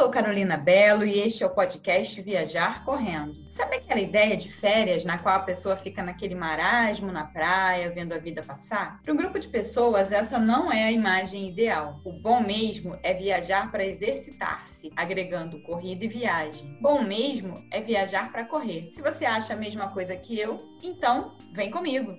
sou Carolina Bello e este é o podcast Viajar Correndo. Sabe aquela ideia de férias na qual a pessoa fica naquele marasmo na praia, vendo a vida passar? Para um grupo de pessoas, essa não é a imagem ideal. O bom mesmo é viajar para exercitar-se, agregando corrida e viagem. Bom mesmo é viajar para correr. Se você acha a mesma coisa que eu, então vem comigo!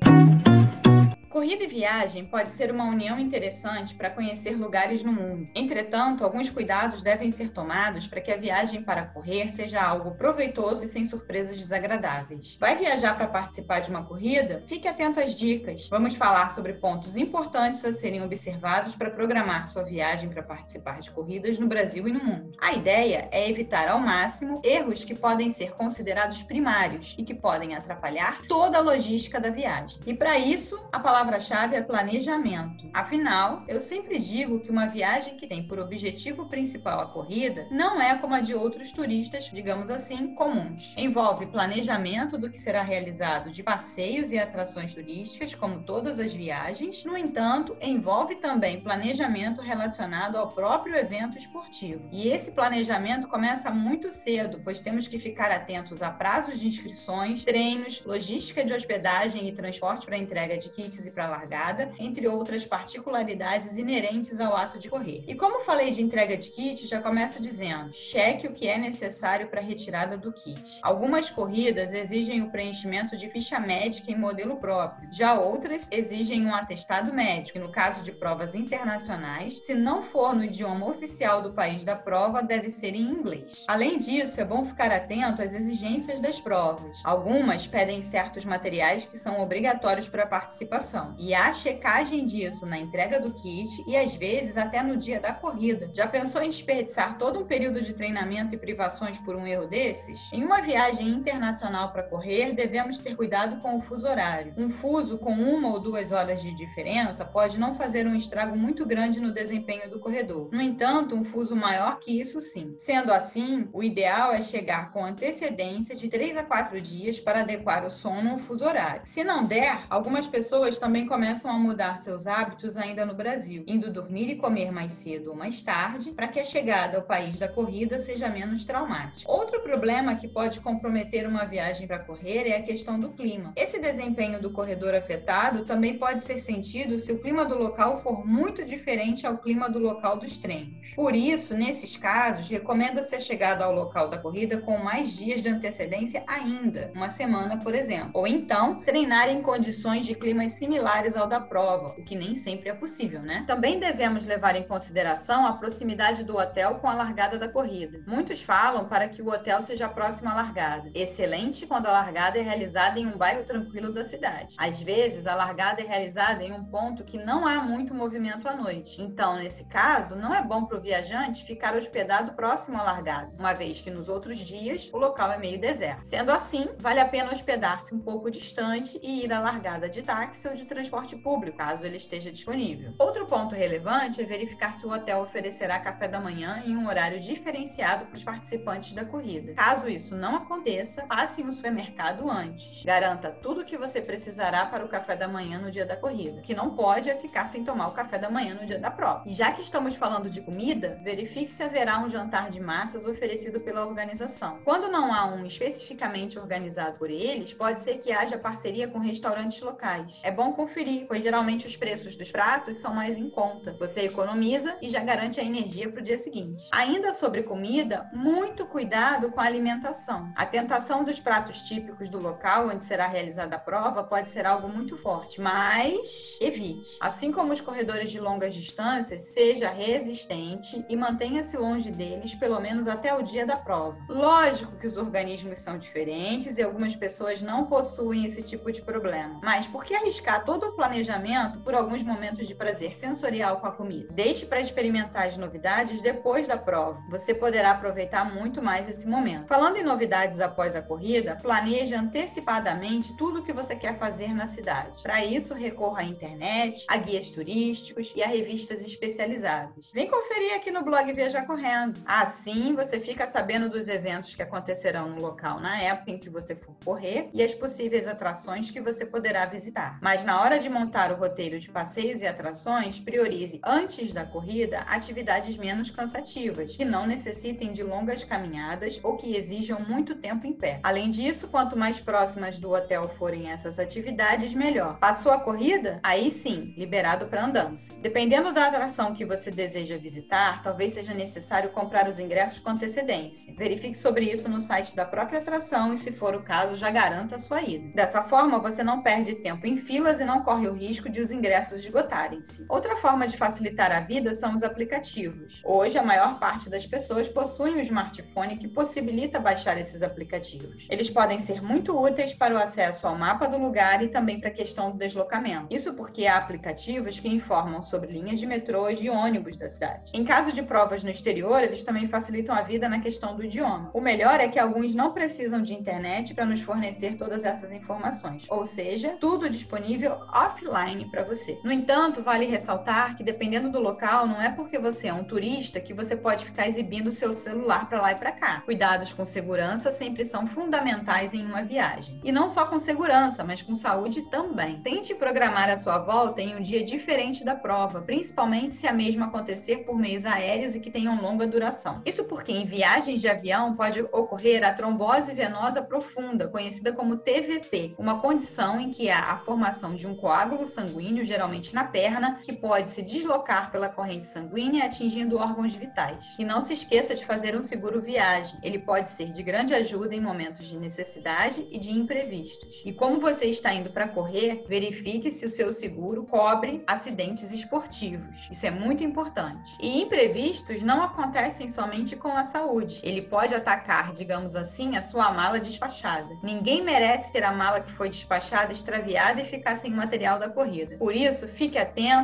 Corrida e viagem pode ser uma união interessante para conhecer lugares no mundo. Entretanto, alguns cuidados devem ser tomados para que a viagem para correr seja algo proveitoso e sem surpresas desagradáveis. Vai viajar para participar de uma corrida? Fique atento às dicas. Vamos falar sobre pontos importantes a serem observados para programar sua viagem para participar de corridas no Brasil e no mundo. A ideia é evitar ao máximo erros que podem ser considerados primários e que podem atrapalhar toda a logística da viagem. E para isso, a palavra-chave é planejamento. Afinal, eu sempre digo que uma viagem que tem por objetivo principal a corrida não é como a de outros turistas, digamos assim, comuns. Envolve planejamento do que será realizado de passeios e atrações turísticas, como todas as viagens. No entanto, envolve também planejamento relacionado ao próprio evento esportivo. E esse planejamento começa muito cedo, pois temos que ficar atentos a prazos de inscrições, treinos, logística de hospedagem e transporte para entrega de kits e para a largada, entre outras particularidades inerentes ao ato de correr. E como falei de entrega de kit, já começo dizendo, cheque o que é necessário para a retirada do kit. Algumas corridas exigem o preenchimento de ficha médica em modelo próprio, já outras exigem um atestado médico, e no caso de provas internacionais, se não for no idioma oficial do país da prova, deve ser em inglês. Além disso, é bom ficar atento às exigências das provas. Algumas pedem certos materiais que são obrigatórios para a participação. E há checagem disso na entrega do kit e às vezes até no dia da corrida. Já pensou em desperdiçar todo um período de treinamento e privações por um erro desses? Em uma viagem internacional para correr, devemos ter cuidado com o fuso horário. Um fuso com 1 ou 2 horas de diferença pode não fazer um estrago muito grande no desempenho do corredor. No entanto, um fuso maior que isso sim. Sendo assim, o ideal é chegar com antecedência de 3 a 4 dias para adequar o sono ao fuso horário. Se não der, algumas pessoas também começam a mudar seus hábitos ainda no Brasil, indo dormir e comer mais cedo ou mais tarde, para que a chegada ao país da corrida seja menos traumática. Outro problema que pode comprometer uma viagem para correr é a questão do clima. Esse desempenho do corredor afetado também pode ser sentido se o clima do local for muito diferente ao clima do local dos treinos. Por isso, nesses casos, recomenda-se a chegada ao local da corrida com mais dias de antecedência ainda, uma semana, por exemplo. Ou então, treinar em condições de climas similares ao da prova, o que nem sempre é possível, né? Também devemos levar em consideração a proximidade do hotel com a largada da corrida. Muitos falam para que o hotel seja próximo à largada. Excelente quando a largada é realizada em um bairro tranquilo da cidade. Às vezes, a largada é realizada em um ponto que não há muito movimento à noite. Então, nesse caso, não é bom para o viajante ficar hospedado próximo à largada, uma vez que nos outros dias o local é meio deserto. Sendo assim, vale a pena hospedar-se um pouco distante e ir à largada de táxi ou de transporte público, caso ele esteja disponível. Outro ponto relevante é verificar se o hotel oferecerá café da manhã em um horário diferenciado para os participantes da corrida. Caso isso não aconteça, passe em um supermercado antes. Garanta tudo o que você precisará para o café da manhã no dia da corrida. O que não pode é ficar sem tomar o café da manhã no dia da prova. E já que estamos falando de comida, verifique se haverá um jantar de massas oferecido pela organização. Quando não há um especificamente organizado por eles, pode ser que haja parceria com restaurantes locais. É bom conferir, pois geralmente os preços dos pratos são mais em conta. Você economiza e já garante a energia para o dia seguinte. Ainda sobre comida, muito cuidado com a alimentação. A tentação dos pratos típicos do local onde será realizada a prova pode ser algo muito forte, mas evite. Assim como os corredores de longas distâncias, seja resistente e mantenha-se longe deles pelo menos até o dia da prova. Lógico que os organismos são diferentes e algumas pessoas não possuem esse tipo de problema, mas por que arriscar todo o planejamento por alguns momentos de prazer sensorial com a comida? Deixe para experimentar as novidades depois da prova. Você poderá aproveitar muito mais esse momento. Falando em novidades após a corrida, planeje antecipadamente tudo o que você quer fazer na cidade. Para isso, recorra à internet, a guias turísticos e a revistas especializadas. Vem conferir aqui no blog Viajar Correndo. Assim, você fica sabendo dos eventos que acontecerão no local na época em que você for correr e as possíveis atrações que você poderá visitar. Mas na na hora de montar o roteiro de passeios e atrações, priorize antes da corrida atividades menos cansativas, que não necessitem de longas caminhadas ou que exijam muito tempo em pé. Além disso, quanto mais próximas do hotel forem essas atividades, melhor. Passou a corrida? Aí sim, liberado para andança. Dependendo da atração que você deseja visitar, talvez seja necessário comprar os ingressos com antecedência. Verifique sobre isso no site da própria atração e, se for o caso, já garanta a sua ida. Dessa forma, você não perde tempo em filas e não corre o risco de os ingressos esgotarem-se. Outra forma de facilitar a vida são os aplicativos. Hoje, a maior parte das pessoas possui um smartphone que possibilita baixar esses aplicativos. Eles podem ser muito úteis para o acesso ao mapa do lugar e também para a questão do deslocamento. Isso porque há aplicativos que informam sobre linhas de metrô e de ônibus da cidade. Em caso de provas no exterior, eles também facilitam a vida na questão do idioma. O melhor é que alguns não precisam de internet para nos fornecer todas essas informações, ou seja, tudo disponível offline para você. No entanto, vale ressaltar que, dependendo do local, não é porque você é um turista que você pode ficar exibindo o seu celular para lá e para cá. Cuidados com segurança sempre são fundamentais em uma viagem. E não só com segurança, mas com saúde também. Tente programar a sua volta em um dia diferente da prova, principalmente se a mesma acontecer por meios aéreos e que tenham longa duração. Isso porque em viagens de avião pode ocorrer a trombose venosa profunda, conhecida como TVP, uma condição em que há a formação de um coágulo sanguíneo, geralmente na perna, que pode se deslocar pela corrente sanguínea atingindo órgãos vitais. E não se esqueça de fazer um seguro viagem. Ele pode ser de grande ajuda em momentos de necessidade e de imprevistos. E como você está indo para correr, verifique se o seu seguro cobre acidentes esportivos. Isso é muito importante. E imprevistos não acontecem somente com a saúde. Ele pode atacar, digamos assim, a sua mala despachada. Ninguém merece ter a mala que foi despachada extraviada e ficar sem material da corrida. Por isso, fique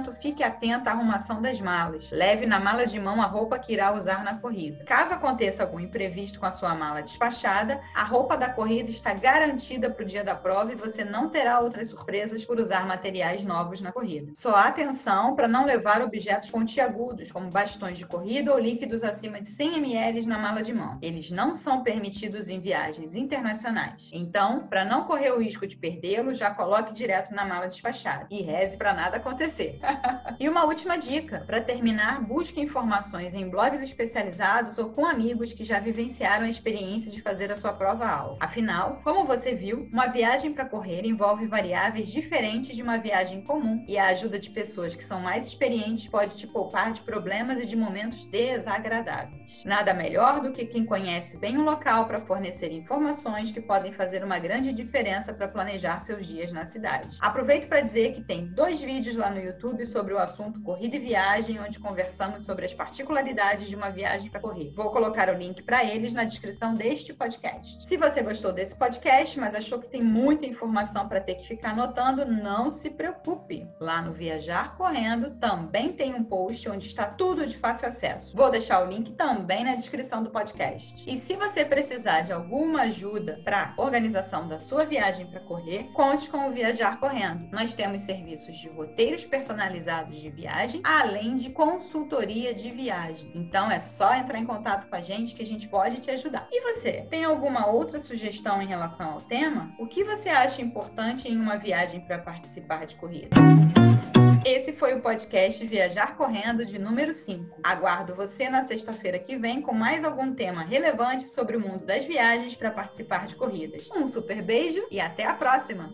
atenta à arrumação das malas. Leve na mala de mão a roupa que irá usar na corrida. Caso aconteça algum imprevisto com a sua mala despachada, a roupa da corrida está garantida para o dia da prova e você não terá outras surpresas por usar materiais novos na corrida. Só atenção para não levar objetos pontiagudos, como bastões de corrida ou líquidos acima de 100 ml na mala de mão. Eles não são permitidos em viagens internacionais. Então, para não correr o risco de perdê-los, já coloque direto na mala despachada e reze para nada acontecer. E uma última dica, para terminar, busque informações em blogs especializados ou com amigos que já vivenciaram a experiência de fazer a sua prova-alvo. Afinal, como você viu, uma viagem para correr envolve variáveis diferentes de uma viagem comum e a ajuda de pessoas que são mais experientes pode te poupar de problemas e de momentos desagradáveis. Nada melhor do que quem conhece bem o local para fornecer informações que podem fazer uma grande diferença para planejar seus dias na cidade. Aproveito para dizer que tem 2 vídeos lá no YouTube sobre o assunto corrida e viagem, onde conversamos sobre as particularidades de uma viagem para correr. Vou colocar o link para eles na descrição deste podcast. Se você gostou desse podcast, mas achou que tem muita informação para ter que ficar anotando, não se preocupe. Lá no Viajar Correndo também tem um post onde está tudo de fácil acesso. Vou deixar o link também na descrição do podcast. E se você precisar de alguma ajuda para a organização da sua viagem para correr, conte com o Viajar Correndo. Nós temos serviços de roteiros personalizados de viagem, além de consultoria de viagem. Então é só entrar em contato com a gente que a gente pode te ajudar. E você, tem alguma outra sugestão em relação ao tema? O que você acha importante em uma viagem para participar de corrida? Esse foi o podcast Viajar Correndo de número 5. Aguardo você na sexta-feira que vem com mais algum tema relevante sobre o mundo das viagens para participar de corridas. Um super beijo e até a próxima!